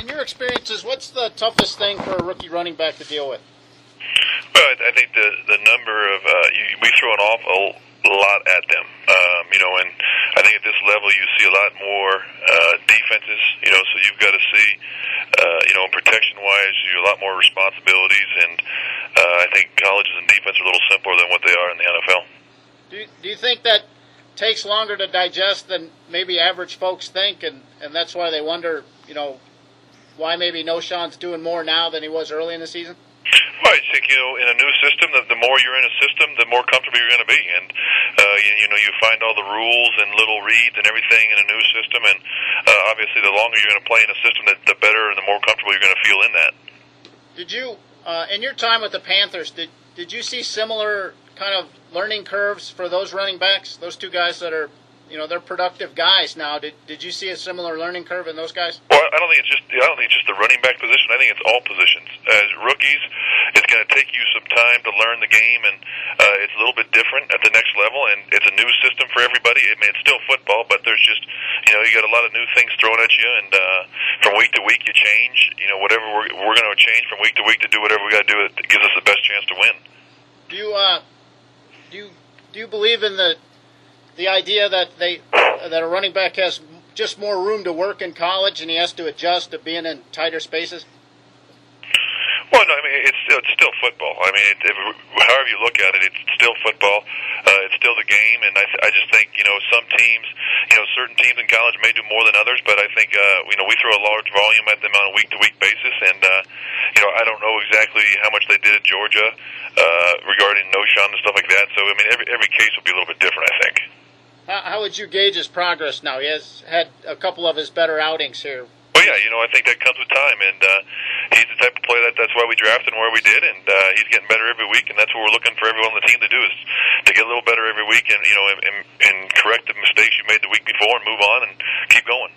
in your experiences, what's the toughest thing for a rookie running back to deal with? Well, I think the number of we throw an awful lot at them, and I think at this level you see a lot more defenses, so you've got to see, protection-wise, a lot more responsibilities, and I think colleges and defense are a little simpler than what they are in the NFL. Do you think that takes longer to digest than maybe average folks think, and that's why they wonder, why maybe Knowshon's doing more now than he was early in the season? Well, I think, in a new system, the more you're in a system, the more comfortable you're going to be. And, you find all the rules and little reads and everything in a new system. And obviously, the longer you're going to play in a system, the better and the more comfortable you're going to feel in that. Did you, in your time with the Panthers, did you see similar kind of learning curves for those running backs, those two guys that are, they're productive guys now? Did you see a similar learning curve in those guys? Well, I don't think it's just the running back position. I think it's all positions. As rookies, it's going to take you some time to learn the game, and it's a little bit different at the next level. And it's a new system for everybody. I mean, it's still football, but there's just you got a lot of new things thrown at you, and from week to week you change. Whatever we're going to change from week to week to do whatever we got to do that gives us the best chance to win. Do you believe in the idea that that a running back has just more room to work in college and he has to adjust to being in tighter spaces? Well, no, I mean, it's still football. I mean, however you look at it, it's still football. It's still the game, and I just think, some teams, certain teams in college may do more than others, but I think, we throw a large volume at them on a week-to-week basis, and, I don't know exactly how much they did at Georgia regarding Knowshon and stuff like that, so, I mean, every case will be a little bit different, I think. How would you gauge his progress now? He has had a couple of his better outings here. Well, yeah, I think that comes with time, and he's the type of player that's why we drafted him where we did, and he's getting better every week, and that's what we're looking for everyone on the team to do, is to get a little better every week and, and correct the mistakes you made the week before and move on and keep going.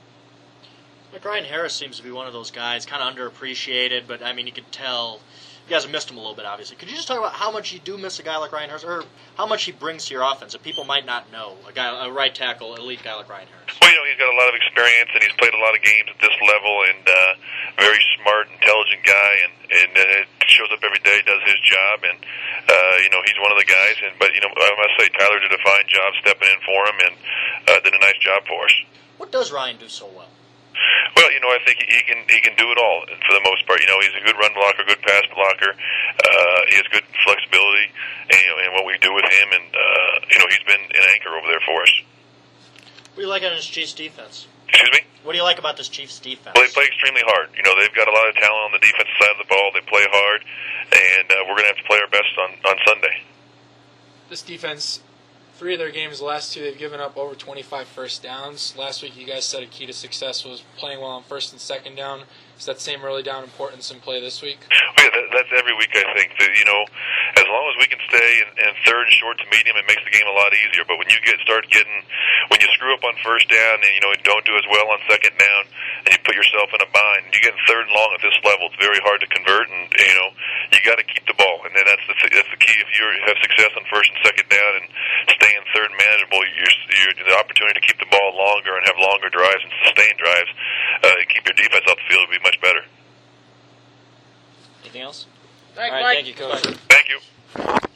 Like Ryan Harris seems to be one of those guys, kind of underappreciated, but, I mean, you could tell you guys have missed him a little bit, obviously. Could you just talk about how much you do miss a guy like Ryan Harris, or how much he brings to your offense that people might not know, a right tackle, elite guy like Ryan Harris? Well, he's got a lot of experience, and he's played a lot of games at this level, and very smart, intelligent guy, and it shows up every day, does his job, and, he's one of the guys. But, I must say, Tyler did a fine job stepping in for him and did a nice job for us. What does Ryan do so well? Well, I think he can do it all for the most part. He's a good run blocker, good pass blocker. He has good flexibility, in what we do with him, and he's been an anchor over there for us. What do you like on this Chiefs defense? Excuse me? What do you like about this Chiefs defense? Well, they play extremely hard. They've got a lot of talent on the defensive side of the ball. They play hard, and we're going to have to play our best on Sunday. This defense, 3 of their games, the last 2, they've given up over 25 first downs. Last week, you guys said a key to success was playing well on first and second down. Is that same early down importance in play this week? Well, yeah, that's every week, I think. That, as long as we can stay in third, short to medium, it makes the game a lot easier. But when you when you screw up on first down and, don't do as well on second down, and you put yourself in a bind, you get in third and long at this level, it's very hard to convert, and, you got to keep the ball. And then that's the key. If you have success on first and second down and stay in third and manageable, the opportunity to keep the ball longer and have longer drives and sustained drives, keep your defense off the field will be much better. Anything else? Thanks, All right, Mike. thank you, Coach. Thank you.